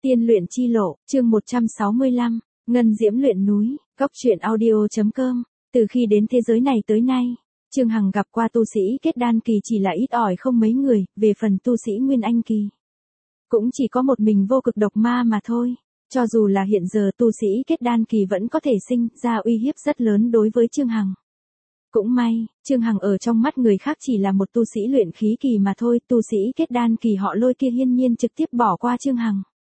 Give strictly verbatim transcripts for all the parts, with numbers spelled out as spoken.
Tiên luyện chi lộ, chương một trăm sáu mươi lăm, Ngân Diễm luyện núi, Cốc truyện audio chấm com. Từ khi đến thế giới này tới nay, Trương Hằng gặp qua tu sĩ kết đan kỳ chỉ là ít ỏi không mấy người, về phần tu sĩ nguyên anh kỳ, cũng chỉ có một mình vô cực độc ma mà thôi. Cho dù là hiện giờ tu sĩ kết đan kỳ vẫn có thể sinh ra uy hiếp rất lớn đối với Trương Hằng. Cũng may, Trương Hằng ở trong mắt người khác chỉ là một tu sĩ luyện khí kỳ mà thôi, tu sĩ kết đan kỳ họ Lôi kia hiên nhiên trực tiếp bỏ qua Trương Hằng.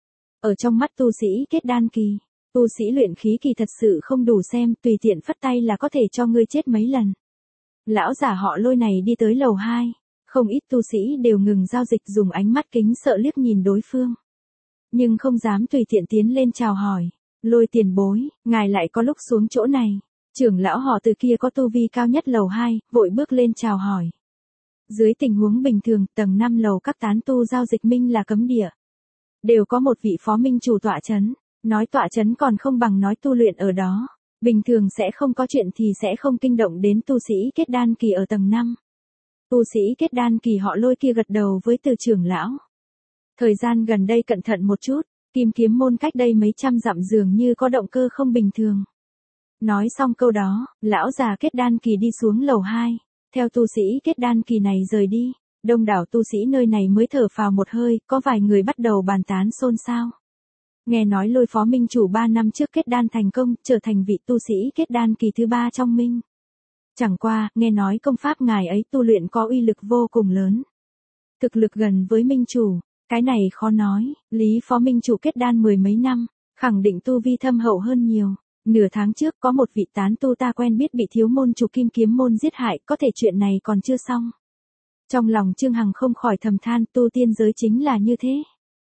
Ở trong mắt tu sĩ kết đan kỳ, tu sĩ luyện khí kỳ thật sự không đủ xem, tùy tiện phất tay là có thể cho ngươi chết mấy lần. Lão giả họ Lôi này đi tới lầu hai, không ít tu sĩ đều ngừng giao dịch dùng ánh mắt kính sợ liếc nhìn đối phương. Nhưng không dám tùy tiện tiến lên chào hỏi. Lôi tiền bối, ngài lại có lúc xuống chỗ này. Trưởng lão họ Từ kia có tu vi cao nhất lầu hai, vội bước lên chào hỏi. Dưới tình huống bình thường, tầng năm lầu các tán tu giao dịch minh là cấm địa. Đều có một vị phó minh chủ tọa chấn, nói tọa chấn còn không bằng nói tu luyện ở đó. Bình thường sẽ không có chuyện thì sẽ không kinh động đến tu sĩ kết đan kỳ ở tầng năm. Tu sĩ kết đan kỳ họ Lôi kia gật đầu với Từ trưởng lão. Thời gian gần đây cẩn thận một chút, Kim Kiếm môn cách đây mấy trăm dặm dường như có động cơ không bình thường. Nói xong câu đó, lão già kết đan kỳ đi xuống lầu hai, theo tu sĩ kết đan kỳ này rời đi, đông đảo tu sĩ nơi này mới thở phào một hơi, có vài người bắt đầu bàn tán xôn xao. Nghe nói Lôi phó minh chủ ba năm trước kết đan thành công, trở thành vị tu sĩ kết đan kỳ thứ ba trong minh. Chẳng qua, nghe nói công pháp ngài ấy tu luyện có uy lực vô cùng lớn. Thực lực gần với minh chủ, cái này khó nói, Lý phó minh chủ kết đan mười mấy năm, khẳng định tu vi thâm hậu hơn nhiều. Nửa tháng trước có một vị tán tu ta quen biết bị thiếu môn chủ Kim Kiếm môn giết hại, có thể chuyện này còn chưa xong. Trong lòng Trương Hằng không khỏi thầm than, tu tiên giới chính là như thế.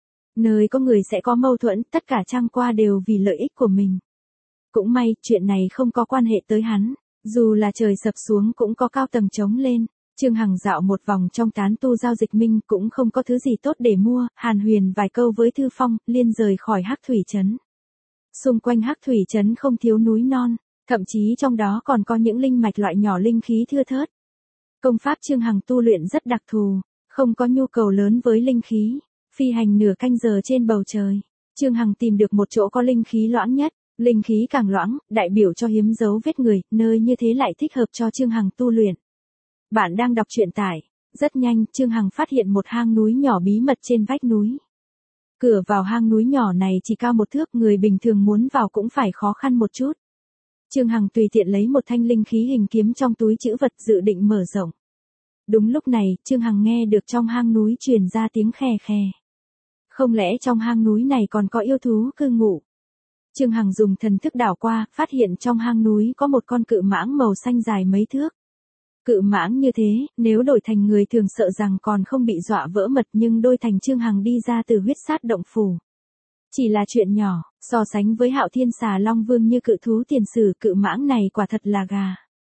Nơi có người sẽ có mâu thuẫn, tất cả trang qua đều vì lợi ích của mình. Cũng may, chuyện này không có quan hệ tới hắn, dù là trời sập xuống cũng có cao tầng chống lên. Trương Hằng dạo một vòng trong tán tu giao dịch minh cũng không có thứ gì tốt để mua, hàn huyền vài câu với Thư Phong, liên rời khỏi Hắc Thủy Trấn. Xung quanh Hắc Thủy Trấn không thiếu núi non, thậm chí trong đó còn có những linh mạch loại nhỏ linh khí thưa thớt. Công pháp Trương Hằng tu luyện rất đặc thù, không có nhu cầu lớn với linh khí, phi hành nửa canh giờ trên bầu trời. Trương Hằng tìm được một chỗ có linh khí loãng nhất, linh khí càng loãng, đại biểu cho hiếm dấu vết người, nơi như thế lại thích hợp cho Trương Hằng tu luyện. Bạn đang đọc truyện tải, rất nhanh, Trương Hằng phát hiện một hang núi nhỏ bí mật trên vách núi. Cửa vào hang núi nhỏ này chỉ cao một thước, người bình thường muốn vào cũng phải khó khăn một chút. Trương Hằng tùy tiện lấy một thanh linh khí hình kiếm trong túi trữ vật dự định mở rộng. Đúng lúc này, Trương Hằng nghe được trong hang núi truyền ra tiếng khè khè. Không lẽ trong hang núi này còn có yêu thú cư ngụ? Trương Hằng dùng thần thức đảo qua, phát hiện trong hang núi có một con cự mãng màu xanh dài mấy thước. Cự mãng như thế, nếu đổi thành người thường sợ rằng còn không bị dọa vỡ mật, nhưng đôi thành Trương Hằng đi ra từ huyết sát động phủ. Chỉ là chuyện nhỏ, so sánh với Hạo Thiên Xà Long Vương như cự thú tiền sử, cự mãng này quả thật là gà.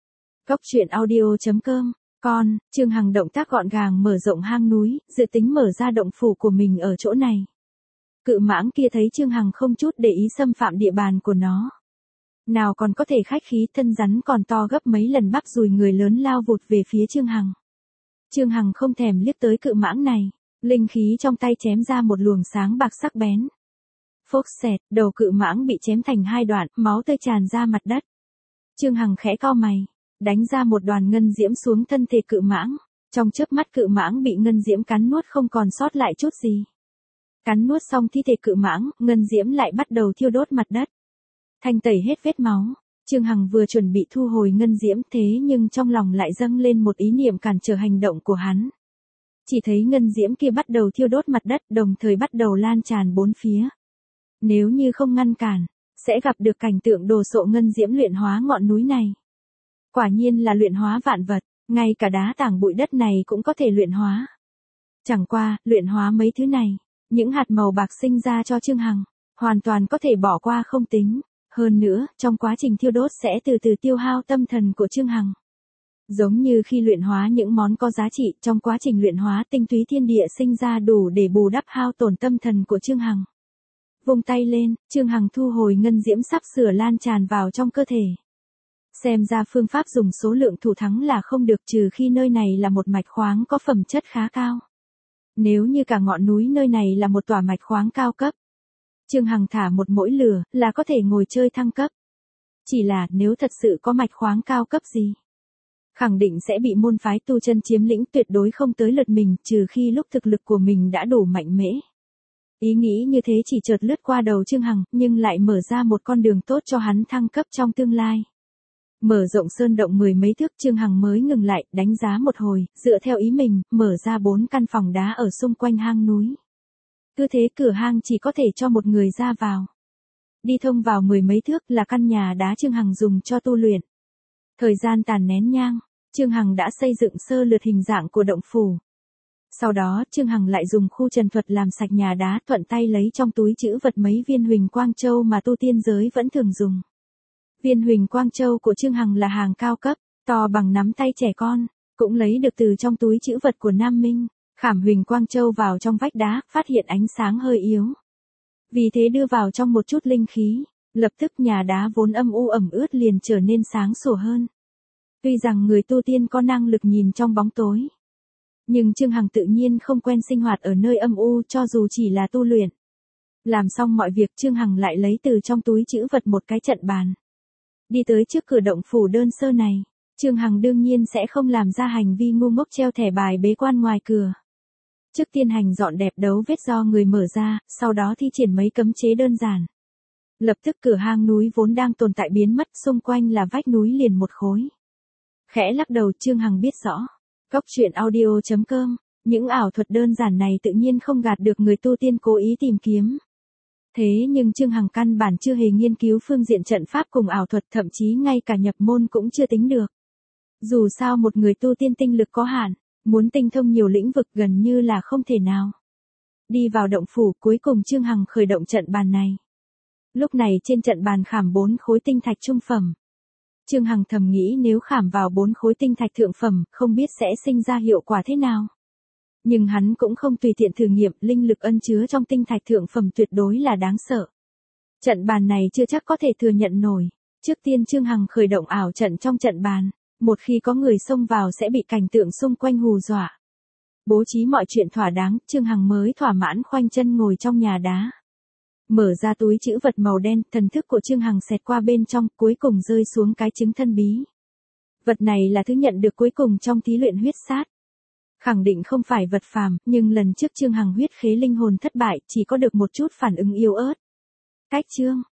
Cốc truyện audio chấm com. Con, Trương Hằng động tác gọn gàng mở rộng hang núi, dự tính mở ra động phủ của mình ở chỗ này. Cự mãng kia thấy Trương Hằng không chút để ý xâm phạm địa bàn của nó. Nào còn có thể khách khí, thân rắn còn to gấp mấy lần, bắp dùi người lớn lao vụt về phía Trương Hằng. Trương Hằng không thèm liếc tới cự mãng này, linh khí trong tay chém ra một luồng sáng bạc sắc bén. Phốc xẹt, đầu cự mãng bị chém thành hai đoạn, máu tươi tràn ra mặt đất. Trương Hằng khẽ cau mày, đánh ra một đoàn ngân diễm xuống thân thể cự mãng. Trong chớp mắt cự mãng bị ngân diễm cắn nuốt không còn sót lại chút gì. Cắn nuốt xong thi thể cự mãng, ngân diễm lại bắt đầu thiêu đốt mặt đất. Thanh tẩy hết vết máu, Trương Hằng vừa chuẩn bị thu hồi ngân diễm, thế nhưng trong lòng lại dâng lên một ý niệm cản trở hành động của hắn. Chỉ thấy ngân diễm kia bắt đầu thiêu đốt mặt đất, đồng thời bắt đầu lan tràn bốn phía. Nếu như không ngăn cản, sẽ gặp được cảnh tượng đồ sộ ngân diễm luyện hóa ngọn núi này. Quả nhiên là luyện hóa vạn vật, ngay cả đá tảng bụi đất này cũng có thể luyện hóa. Chẳng qua, luyện hóa mấy thứ này, những hạt màu bạc sinh ra cho Trương Hằng, hoàn toàn có thể bỏ qua không tính. Hơn nữa, trong quá trình thiêu đốt sẽ từ từ tiêu hao tâm thần của Trương Hằng. Giống như khi luyện hóa những món có giá trị, trong quá trình luyện hóa tinh túy thiên địa sinh ra đủ để bù đắp hao tổn tâm thần của Trương Hằng. Vung tay lên, Trương Hằng thu hồi ngân diễm sắp sửa lan tràn vào trong cơ thể. Xem ra phương pháp dùng số lượng thủ thắng là không được, trừ khi nơi này là một mạch khoáng có phẩm chất khá cao. Nếu như cả ngọn núi nơi này là một tòa mạch khoáng cao cấp, Trương Hằng thả một mỗi lửa, là có thể ngồi chơi thăng cấp. Chỉ là, nếu thật sự có mạch khoáng cao cấp gì, khẳng định sẽ bị môn phái tu chân chiếm lĩnh, tuyệt đối không tới lượt mình, trừ khi lúc thực lực của mình đã đủ mạnh mẽ. Ý nghĩ như thế chỉ chợt lướt qua đầu Trương Hằng, nhưng lại mở ra một con đường tốt cho hắn thăng cấp trong tương lai. Mở rộng sơn động mười mấy thước, Trương Hằng mới ngừng lại, đánh giá một hồi, dựa theo ý mình, mở ra bốn căn phòng đá ở xung quanh hang núi. Cứ thế cửa hang chỉ có thể cho một người ra vào. Đi thông vào mười mấy thước là căn nhà đá Trương Hằng dùng cho tu luyện. Thời gian tàn nén nhang, Trương Hằng đã xây dựng sơ lược hình dạng của động phủ. Sau đó, Trương Hằng lại dùng khu trần thuật làm sạch nhà đá, thuận tay lấy trong túi trữ vật mấy viên huỳnh quang châu mà tu tiên giới vẫn thường dùng. Viên huỳnh quang châu của Trương Hằng là hàng cao cấp, to bằng nắm tay trẻ con, cũng lấy được từ trong túi trữ vật của Nam Minh. Khảm huỳnh quang châu vào trong vách đá, phát hiện ánh sáng hơi yếu. Vì thế đưa vào trong một chút linh khí, lập tức nhà đá vốn âm u ẩm ướt liền trở nên sáng sủa hơn. Tuy rằng người tu tiên có năng lực nhìn trong bóng tối, nhưng Trương Hằng tự nhiên không quen sinh hoạt ở nơi âm u, cho dù chỉ là tu luyện. Làm xong mọi việc, Trương Hằng lại lấy từ trong túi trữ vật một cái trận bàn. Đi tới trước cửa động phủ đơn sơ này, Trương Hằng đương nhiên sẽ không làm ra hành vi ngu ngốc treo thẻ bài bế quan ngoài cửa. Trước tiên hành dọn đẹp dấu vết do người mở ra, sau đó thi triển mấy cấm chế đơn giản. Lập tức cửa hang núi vốn đang tồn tại biến mất, xung quanh là vách núi liền một khối. Khẽ lắc đầu, Trương Hằng biết rõ. Cốc truyện audio chấm com, những ảo thuật đơn giản này tự nhiên không gạt được người tu tiên cố ý tìm kiếm. Thế nhưng Trương Hằng căn bản chưa hề nghiên cứu phương diện trận pháp cùng ảo thuật, thậm chí ngay cả nhập môn cũng chưa tính được. Dù sao một người tu tiên tinh lực có hạn, muốn tinh thông nhiều lĩnh vực gần như là không thể nào. Đi vào động phủ, cuối cùng Trương Hằng khởi động trận bàn này. Lúc này trên trận bàn khảm bốn khối tinh thạch trung phẩm. Trương Hằng thầm nghĩ nếu khảm vào bốn khối tinh thạch thượng phẩm, không biết sẽ sinh ra hiệu quả thế nào. Nhưng hắn cũng không tùy tiện thử nghiệm, linh lực ân chứa trong tinh thạch thượng phẩm tuyệt đối là đáng sợ. Trận bàn này chưa chắc có thể thừa nhận nổi. Trước tiên Trương Hằng khởi động ảo trận trong trận bàn. Một khi có người xông vào sẽ bị cảnh tượng xung quanh hù dọa. Bố trí mọi chuyện thỏa đáng, Trương Hằng mới thỏa mãn khoanh chân ngồi trong nhà đá. Mở ra túi trữ vật màu đen, thần thức của Trương Hằng xẹt qua bên trong, cuối cùng rơi xuống cái trứng thân bí. Vật này là thứ nhận được cuối cùng trong thí luyện huyết sát. Khẳng định không phải vật phàm, nhưng lần trước Trương Hằng huyết khế linh hồn thất bại, chỉ có được một chút phản ứng yếu ớt. Cách chương